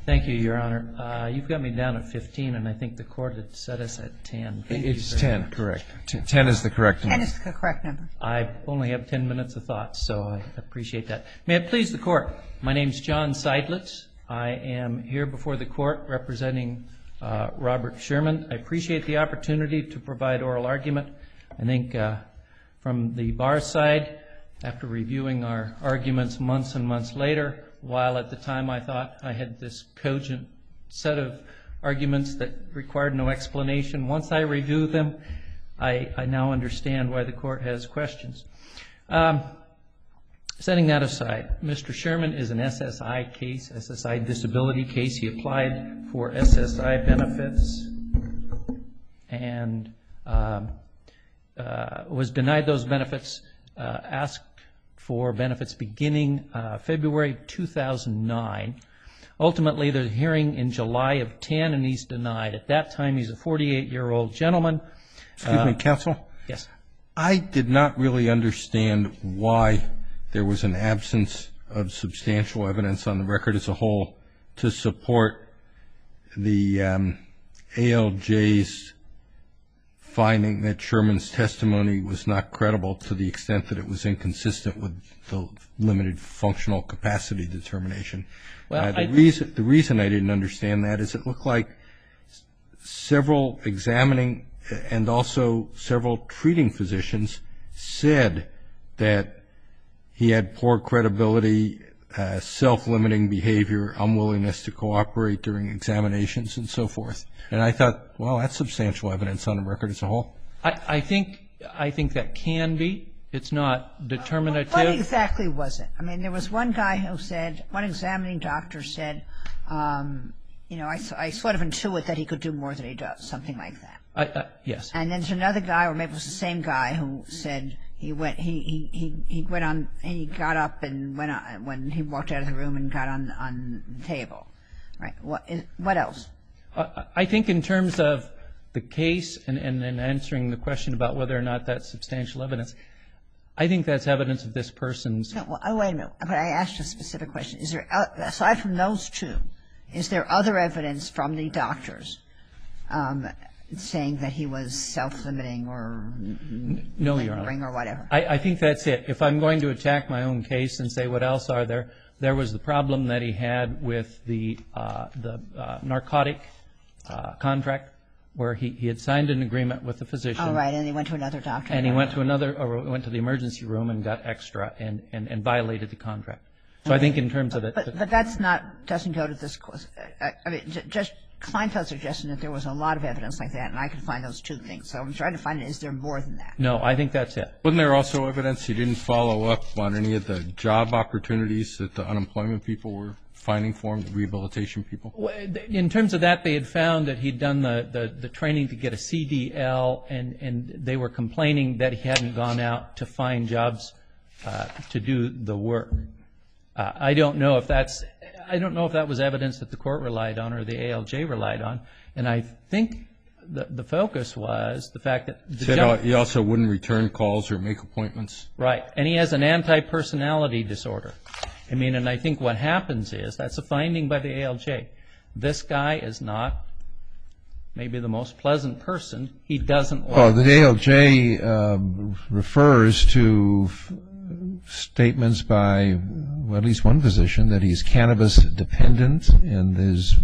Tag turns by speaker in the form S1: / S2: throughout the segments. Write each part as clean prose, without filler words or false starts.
S1: Thank you, Your Honor. You've got me down at 15, and I think the court had set us at 10.
S2: It's 10, correct. 10 is the correct number.
S3: 10 is the correct number.
S1: I only have 10 minutes of thought, so I appreciate that. May it please the court, my name's John Seidlitz. I am here before the court representing Robert Sherman. I appreciate the opportunity to provide oral argument. I think from the bar side, after reviewing our arguments months and months later, while at the time I thought I had this cogent set of arguments that required no explanation, once I review them, I now understand why the court has questions. Setting that aside, Mr. Sherman is an SSI case, SSI disability case. He applied for SSI benefits and was denied those benefits, asked for benefits beginning February 2009. Ultimately, there's a hearing in July of 10, and he's denied. At that time, he's a 48-year-old gentleman.
S2: Excuse me, counsel?
S1: Yes.
S2: I did not really understand why there was an absence of substantial evidence on the record as a whole to support the ALJ's finding that Sherman's testimony was not credible to the extent that it was inconsistent with the limited functional capacity determination.
S1: Well,
S2: the reason I didn't understand that is it looked like several examining and also several treating physicians said that he had poor credibility, self-limiting behavior, unwillingness to cooperate during examinations, and so forth. And I thought, well, that's substantial evidence on the record as a whole.
S1: I think that can be. It's not determinative.
S3: What exactly was it? I mean, there was one guy who said, one examining doctor said, you know, I sort of intuit that he could do more than he does, something like that.
S1: Yes.
S3: And then there's another guy, or maybe it was the same guy, who said he got up and went on, when he walked out of the room and got on the table. Right. What else?
S1: I think in terms of the case and answering the question about whether or not that's substantial evidence, I think that's evidence of this person's.
S3: No, well, wait a minute. But I asked a specific question. Is there, aside from those two, is there other evidence from the doctors saying that he was self-limiting or
S1: no, Your Honor,
S3: or whatever?
S1: I think that's it. If I'm going to attack my own case and say what else are there, there was the problem that he had with the narcotic contract, where he had signed an agreement with the physician.
S3: Oh, right, and he went to another doctor.
S1: And he went to went to the emergency room and got extra and violated the contract. So I think in terms of it.
S3: But that's not, doesn't go to this course. I mean, just Kleinfeld suggested that there was a lot of evidence like that, and I could find those two things. So I'm trying to find, is there more than that?
S1: No, I think that's it.
S2: Wasn't there also evidence he didn't follow up on any of the job opportunities that the unemployment people were finding for him, the rehabilitation people?
S1: In terms of that, they had found that he'd done the training to get a CDL, and they were complaining that he hadn't gone out to find jobs to do the work. I don't know if that was evidence that the court relied on or the ALJ relied on, and I think the focus was the fact that
S2: he also wouldn't return calls or make appointments.
S1: Right, and he has an anti-personality disorder. I mean, and I think what happens is, that's a finding by the ALJ. This guy is not maybe the most pleasant person. He doesn't like.
S4: Well, the ALJ refers to statements by, well, at least one physician that he's cannabis dependent, and his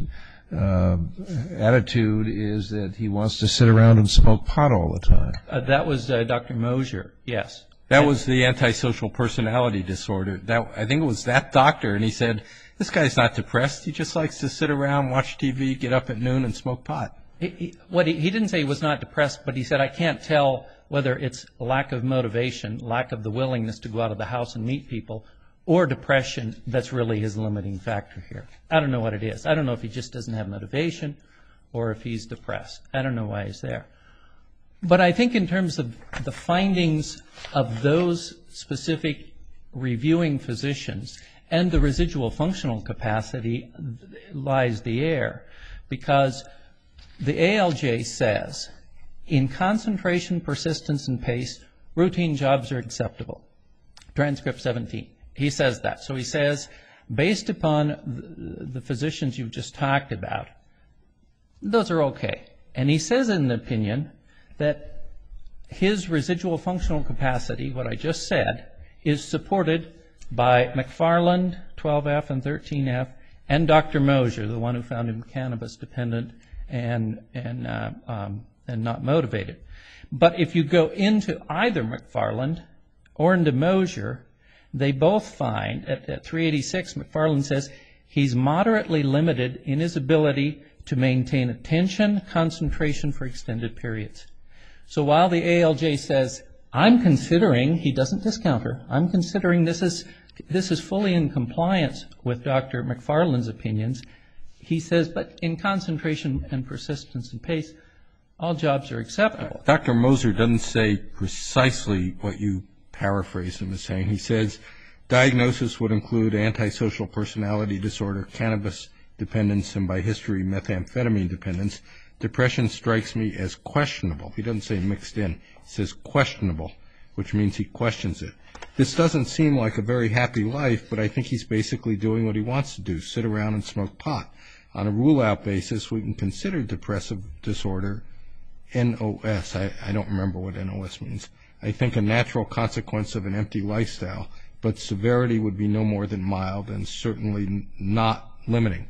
S4: attitude is that he wants to sit around and smoke pot all the time.
S1: That was Dr. Mosier, yes.
S2: That was the antisocial personality disorder. I think it was that doctor, and he said, this guy's not depressed. He just likes to sit around, watch TV, get up at noon, and smoke pot.
S1: He didn't say he was not depressed, but he said, I can't tell whether it's lack of motivation, lack of the willingness to go out of the house and meet people, or depression that's really his limiting factor here. I don't know what it is. I don't know if he just doesn't have motivation or if he's depressed. I don't know why he's there. But I think in terms of the findings of those specific reviewing physicians and the residual functional capacity lies the air, because the ALJ says, in concentration, persistence, and pace, routine jobs are acceptable. Transcript 17. He says that. So he says based upon the physicians you've just talked about, those are okay. And he says in the opinion that his residual functional capacity, what I just said, is supported by McFarland, 12F and 13F, and Dr. Mosier, the one who found him cannabis dependent and not motivated. But if you go into either McFarland or into Mosier, they both find, at 386, McFarland says, he's moderately limited in his ability to maintain attention, concentration for extended periods. So while the ALJ says, I'm considering, he doesn't discount her, I'm considering this is fully in compliance with Dr. McFarland's opinions, he says, but in concentration and persistence and pace, all jobs are acceptable.
S2: Dr. Moser doesn't say precisely what you paraphrase him as saying. He says diagnosis would include antisocial personality disorder, cannabis dependence, and by history methamphetamine dependence. Depression strikes me as questionable. He doesn't say mixed in. He says questionable, which means he questions it. This doesn't seem like a very happy life, but I think he's basically doing what he wants to do, sit around and smoke pot. On a rule-out basis, we can consider depressive disorder NOS. I don't remember what NOS means. I think a natural consequence of an empty lifestyle, but severity would be no more than mild and certainly not limiting.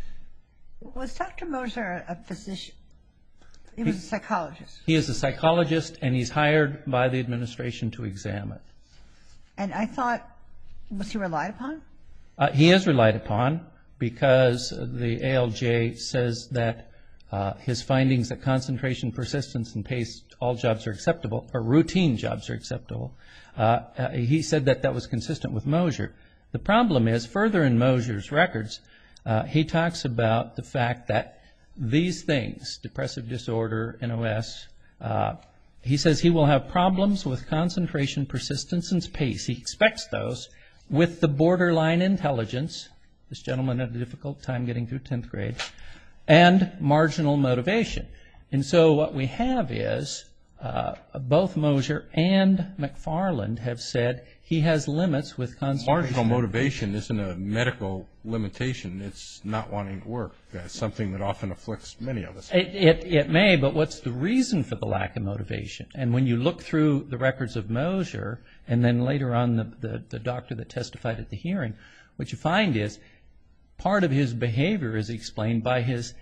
S3: Was Dr. Moser a physician? He was a psychologist.
S1: He is a psychologist, and he's hired by the administration to examine.
S3: And I thought, was he relied upon?
S1: He is relied upon because the ALJ says that his findings that concentration, persistence, and pace, all jobs are acceptable, or routine jobs are acceptable. He said that that was consistent with Mosier. The problem is, further in Mosier's records, he talks about the fact that these things, depressive disorder, NOS, he says he will have problems with concentration, persistence, and pace. He expects those with the borderline intelligence. This gentleman had a difficult time getting through 10th grade. And marginal motivation. And so what we have is both Mosier and McFarland have said he has limits with concentration.
S2: Marginal motivation isn't a medical limitation. It's not wanting to work. That's something that often afflicts many of us.
S1: It may, but what's the reason for the lack of motivation? And when you look through the records of Mosier, and then later on the doctor that testified at the hearing, what you find is part of his behavior is explained by his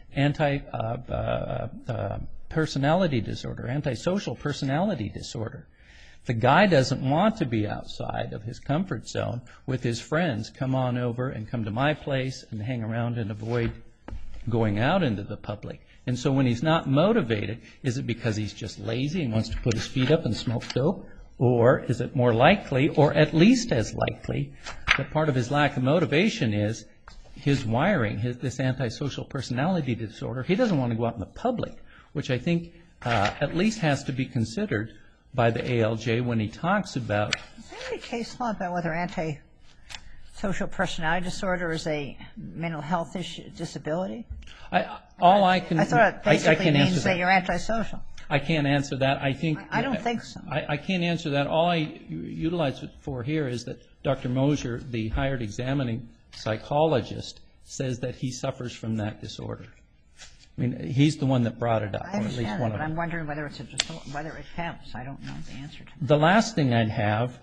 S1: personality disorder, antisocial personality disorder. The guy doesn't want to be outside of his comfort zone with his friends, come on over and come to my place and hang around and avoid going out into the public. And so when he's not motivated, is it because he's just lazy and wants to put his feet up and smoke dope? Or is it more likely, or at least as likely, that part of his lack of motivation is his wiring, this antisocial personality disorder? He doesn't want to go out in the public, which I think at least has to be considered by the ALJ when he talks about.
S3: Is there any case law about whether antisocial personality disorder is a mental health issue, disability?
S1: I thought
S3: it basically means that you're antisocial.
S1: I can't answer that.
S3: I don't think so.
S1: I can't answer that. All I utilize it for here is that Dr. Mosier, the hired examining psychologist, says that he suffers from that disorder. I mean, he's the one that brought it up.
S3: I understand that, but I'm wondering whether it counts. I don't know the answer to that.
S1: The last thing I'd have,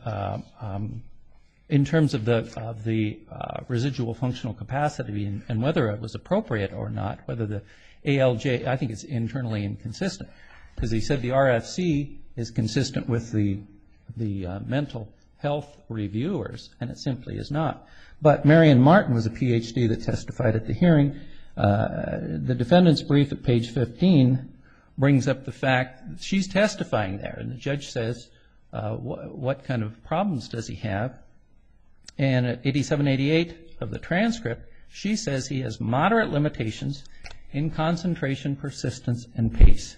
S1: in terms of the residual functional capacity and whether it was appropriate or not, whether the ALJ, I think it's internally inconsistent, because he said the RFC is consistent with the mental health reviewers, and it simply is not. But Marion Martin was a PhD that testified at the hearing. The defendant's brief at page 15 brings up the fact that she's testifying there, and the judge says, what kind of problems does he have? And at 8788 of the transcript, she says he has moderate limitations in concentration, persistence, and pace.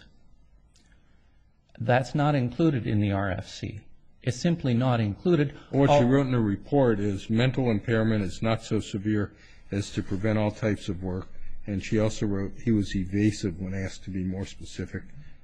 S1: That's not included in the RFC. It's simply not included.
S2: What she wrote in her report is mental impairment is not so severe as to prevent all types of work. And she also wrote he was evasive when asked to be more specific.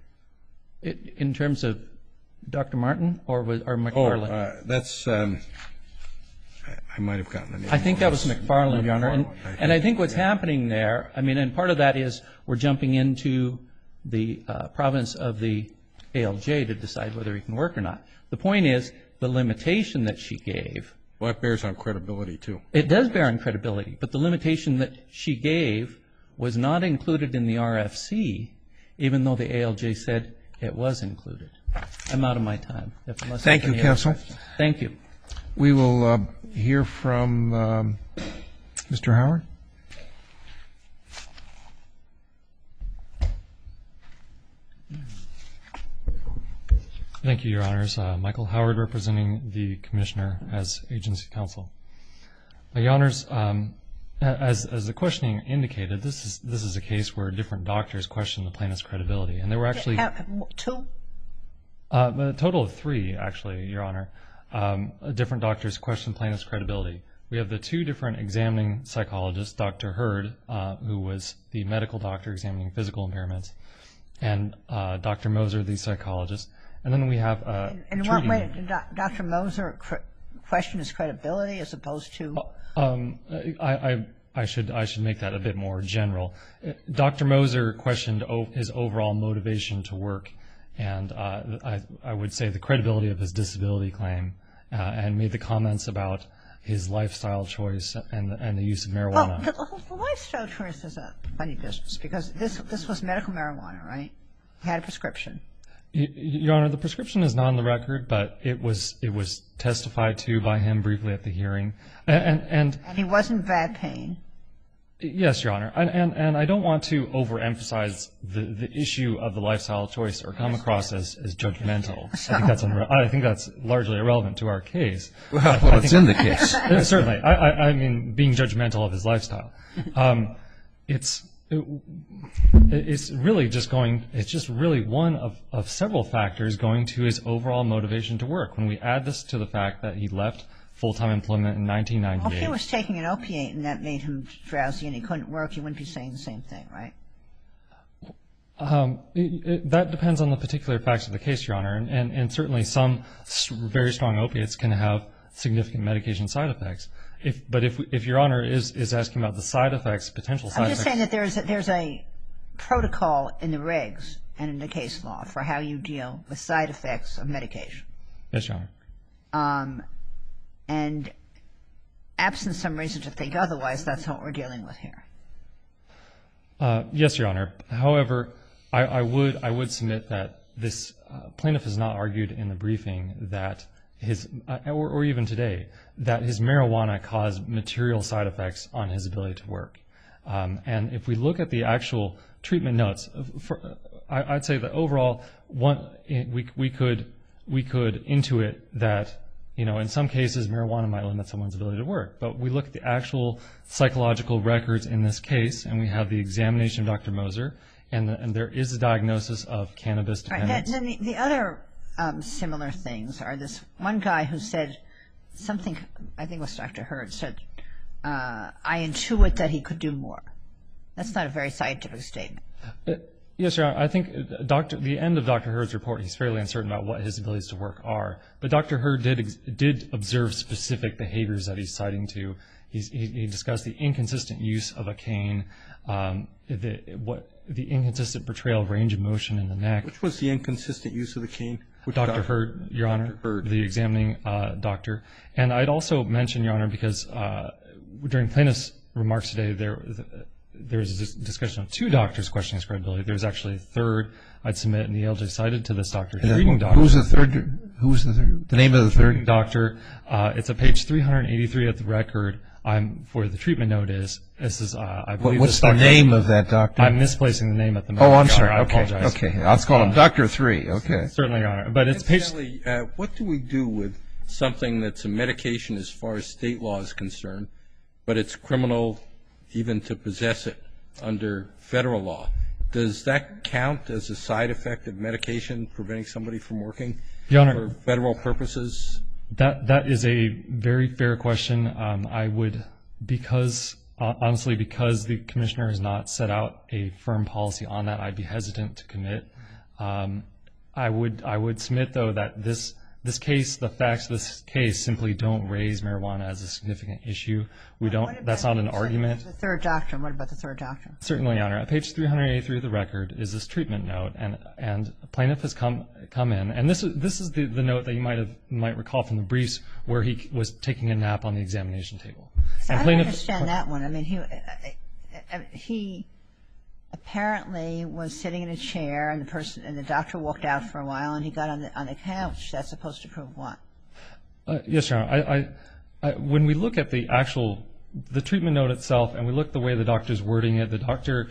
S1: In terms of Dr. Martin or McFarland?
S2: That's I might have gotten the name.
S1: I think that was McFarland, Your Honor. And I think what's
S2: yeah.
S1: happening there, I mean, and part of that is we're jumping into the province of the ALJ to decide whether he can work or not. The point is the limitation that she gave.
S2: Well, that bears on credibility, too.
S1: It does bear on credibility, but the limitation that she gave was not included in the RFC, even though the ALJ said it was included. I'm out of my time.
S4: Thank you, counsel.
S1: Thank you.
S4: We will hear from Mr. Howard.
S5: Thank you, Your Honors. Michael Howard, representing the Commissioner as agency counsel. Your Honors, as the questioning indicated, this is a case where different doctors questioned the plaintiff's credibility, and there were actually
S3: two.
S5: A total of three, actually, Your Honor. Different doctors questioned plaintiff's credibility. We have the two different examining psychologists, Dr. Hurd, who was the medical doctor examining physical impairments, and Dr. Moser, the psychologist. And then we have
S3: In what way did Dr. Moser question his credibility as opposed to?
S5: I should make that a bit more general. Dr. Moser questioned his overall motivation to work, and I would say the credibility of his disability claim, and made the comments about his lifestyle choice and the use of marijuana.
S3: Well, the lifestyle choice is a funny business because this was medical marijuana, right? He had a prescription.
S5: Your Honor, the prescription is not on the record, but it was testified to by him briefly at the hearing, and
S3: he was in bad pain.
S5: Yes, Your Honor, and I don't want to overemphasize the issue of the lifestyle choice or come across as judgmental. I think that's largely irrelevant to our case.
S4: Well, it's in the case.
S5: Certainly, I mean being judgmental of his lifestyle. It's really just it's just really one of several factors going to his overall motivation to work. When we add this to the fact that he left full-time employment in 1998.
S3: Well, if he was taking an opiate and that made him drowsy and he couldn't work, he wouldn't be saying the same thing, right?
S5: That depends on the particular facts of the case, Your Honor, and certainly some very strong opiates can have significant medication side effects. If Your Honor is asking about the side effects, potential side effects.
S3: I'm just saying that there's a protocol in the regs and in the case law for how you deal with side effects of medication.
S5: Yes, Your Honor.
S3: And absent some reason to think otherwise, that's what we're dealing with here.
S5: Yes, Your Honor. However, I would submit that this plaintiff has not argued in the briefing that or even today, that his marijuana caused material side effects on his ability to work. And if we look at the actual treatment notes, I'd say that overall, we could intuit that, in some cases, marijuana might limit someone's ability to work. But we look at the actual psychological records in this case, and we have the examination of Dr. Moser, and there is a diagnosis of cannabis dependence.
S3: Right. Then the other similar things are this one guy who said something, I think it was Dr. Hurd, said, I intuit that he could do more. That's not a very scientific statement.
S5: Yes, Your Honor. I think the end of Dr. Hurd's report, he's fairly uncertain about what his abilities to work are. But Dr. Hurd did observe specific behaviors that he's citing to. He discussed the inconsistent use of a cane, the inconsistent portrayal of range of motion in the neck.
S2: Which was the inconsistent use of the cane?
S5: Dr. Hurd, Your Honor,
S2: Dr. Hurd.
S5: the examining doctor. And I'd also mention, Your Honor, because during plaintiff's remarks today, there was a discussion of two doctors questioning his credibility. There was actually a third I'd submit, and the ALJ cited to this doctor. Treating doctor.
S4: Who was the third? Who was the third? The name of the third
S5: doctor. It's at page 383 of the record. For the treatment note is I believe.
S4: What's the name of that doctor?
S5: I'm misplacing the name at the moment.
S4: Oh, I'm sorry.
S5: I apologize.
S4: Okay, let's call him Dr. 3. Okay.
S5: Certainly, Your Honor. But it's page.
S2: What do we do with something that's a medication as far as state law is concerned, but it's criminal even to possess it under federal law? Does that count as a side effect of medication preventing somebody from working for federal purposes?
S5: That is a very fair question. I would, honestly, because the commissioner has not set out a firm policy on that, I'd be hesitant to commit. I would submit, though, that this this case, the facts of this case simply don't raise marijuana as a significant issue. We don't. That's not an argument.
S3: The third doctrine. What about the third doctrine?
S5: Certainly, Your Honor. At page 383 of the record is this treatment note, and a plaintiff has come in, and this is the note that you might recall from the briefs where he was taking a nap on the examination table.
S3: So
S5: and
S3: I don't
S5: plaintiff,
S3: understand that one. I mean, he apparently was sitting in a chair, and the doctor walked out for a while, and he got on the couch. That's supposed to prove what?
S5: Yes, Your Honor. When we look at the treatment note itself, and we look at the way the doctor's wording it, the doctor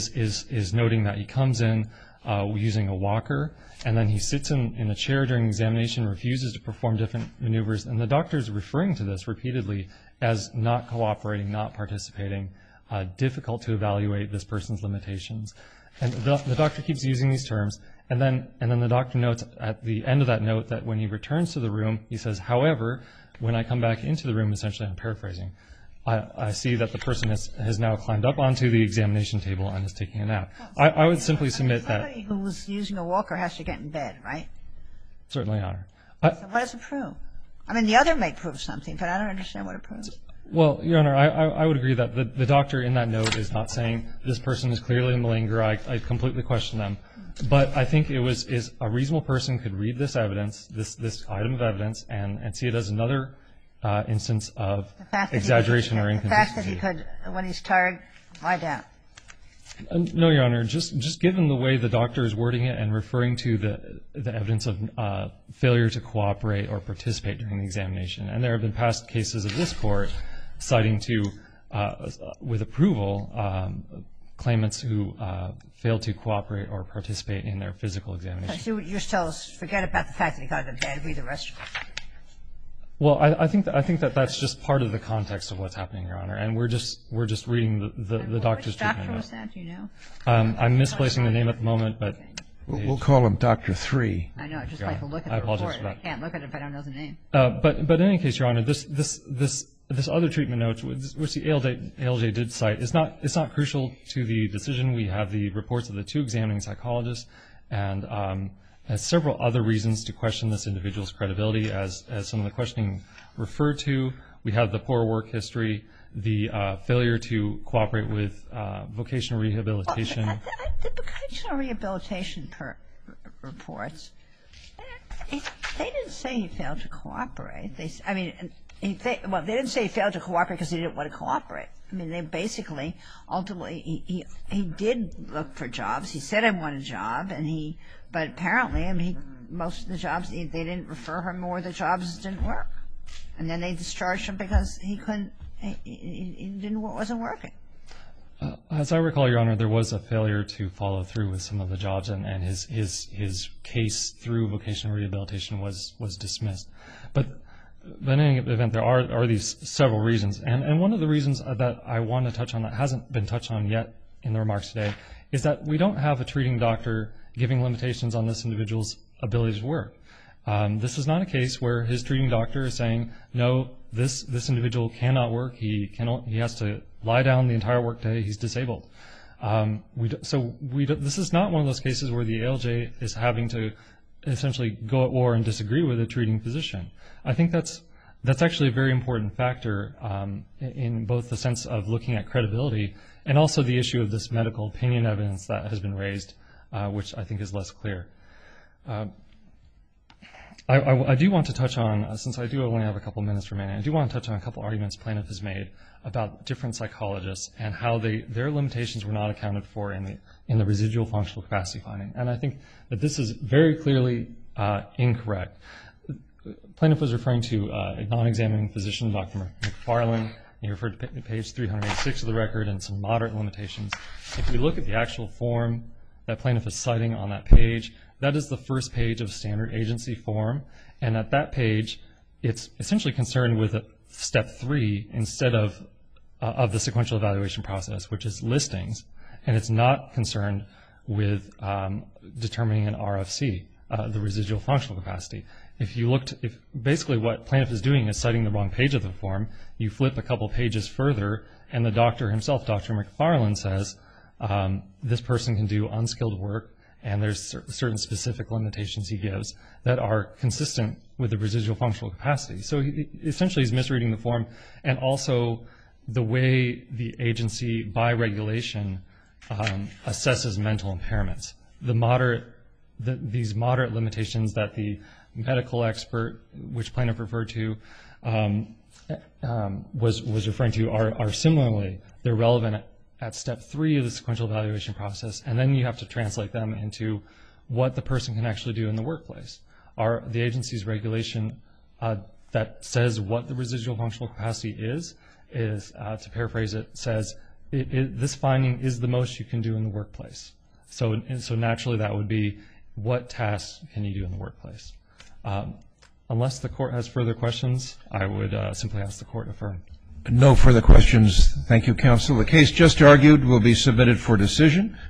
S5: is noting that he comes in using a walker, and then he sits in a chair during examination, refuses to perform different maneuvers, and the doctor's referring to this repeatedly as not cooperating, not participating, difficult to evaluate this person's limitations. And the doctor keeps using these terms, and then the doctor notes at the end of that note that when he returns to the room, he says, however, when I come back into the room, essentially I'm paraphrasing, I see that the person has now climbed up onto the examination table and is taking a nap. I would simply submit that...
S3: Somebody who was using a walker has to get in bed, right?
S5: Certainly, Your Honor.
S3: So what does it prove? I mean, the other may prove something, but I don't understand what it proves.
S5: Well, Your Honor, I would agree that the doctor in that note is not saying this person is clearly a malingerer. I completely question them. But I think is a reasonable person could read this evidence, this item of evidence, and see it as another instance of exaggeration or inconsistency.
S3: The fact that he could, when he's tired, lie down.
S5: No, Your Honor. Just given the way the doctor is wording it and referring to the evidence of failure to cooperate or participate during the examination, and there have been past cases of this court citing to, with approval, claimants who failed to cooperate or participate in their physical examination.
S3: So you're still forget about the fact that he got in bed, read the rest of it.
S5: Well, I think that that's just part of the context of what's happening, Your Honor, and we're just reading the doctor's treatment note.
S3: Which doctor was that? Do you know?
S5: I'm misplacing the name at the moment, but
S4: We'll call him Dr. 3.
S3: I know. I just
S5: Yeah,
S3: like to look at
S5: I
S3: the
S5: apologize
S3: report.
S5: for that.
S3: I can't look at it if I don't know the name.
S5: But in any case, Your Honor, this other treatment note, which the ALJ did cite, it's not crucial to the decision. We have the reports of the two examining psychologists, and has several other reasons to question this individual's credibility, as some of the questioning referred to. We have the poor work history, the failure to cooperate with vocational rehabilitation.
S3: The vocational rehabilitation reports, they didn't say he failed to cooperate. They didn't say he failed to cooperate because he didn't want to cooperate. I mean, they basically, ultimately, he did look for jobs. He said, I want a job, but apparently, I mean, most of the jobs, they didn't refer him, or the jobs didn't work. And then they discharged him because he wasn't working.
S5: As I recall, Your Honor, there was a failure to follow through with some of the jobs, and his case through vocational rehabilitation was dismissed. But in any event, there are these several reasons. And one of the reasons that I want to touch on that hasn't been touched on yet in the remarks today is that we don't have a treating doctor giving limitations on this individual's ability to work. This is not a case where his treating doctor is saying, no, this individual cannot work. He has to lie down the entire workday. He's disabled. This is not one of those cases where the ALJ is having to essentially go at war and disagree with a treating physician. I think that's actually a very important factor in both the sense of looking at credibility and also the issue of this medical opinion evidence that has been raised, which I think is less clear. I do want to touch on, since I do only have a couple minutes remaining, I do want to touch on a couple arguments plaintiff has made about different psychologists and how their limitations were not accounted for in the residual functional capacity finding. And I think that this is very clearly incorrect. Plaintiff was referring to a non-examining physician, Dr. McFarland. He referred to page 386 of the record and some moderate limitations. If we look at the actual form that plaintiff is citing on that page, that is the first page of standard agency form. And at that page, it's essentially concerned with step 3 instead of the sequential evaluation process, which is listings. And it's not concerned with determining an RFC, the residual functional capacity. If basically what plaintiff is doing is citing the wrong page of the form, you flip a couple pages further, and the doctor himself, Dr. McFarland, says this person can do unskilled work, and there's certain specific limitations he gives that are consistent with the residual functional capacity. So essentially he's misreading the form, and also the way the agency, by regulation, assesses mental impairments. These moderate limitations that the medical expert, which plaintiff referred to, was referring to are similarly, they're relevant at step 3 of the sequential evaluation process, and then you have to translate them into what the person can actually do in the workplace. The agency's regulation that says what the residual functional capacity is to paraphrase it, says this finding is the most you can do in the workplace. So naturally that would be, what tasks can you do in the workplace? Unless the court has further questions, I would simply ask the court to affirm.
S4: No further questions. Thank you, counsel. The case just argued will be submitted for decision.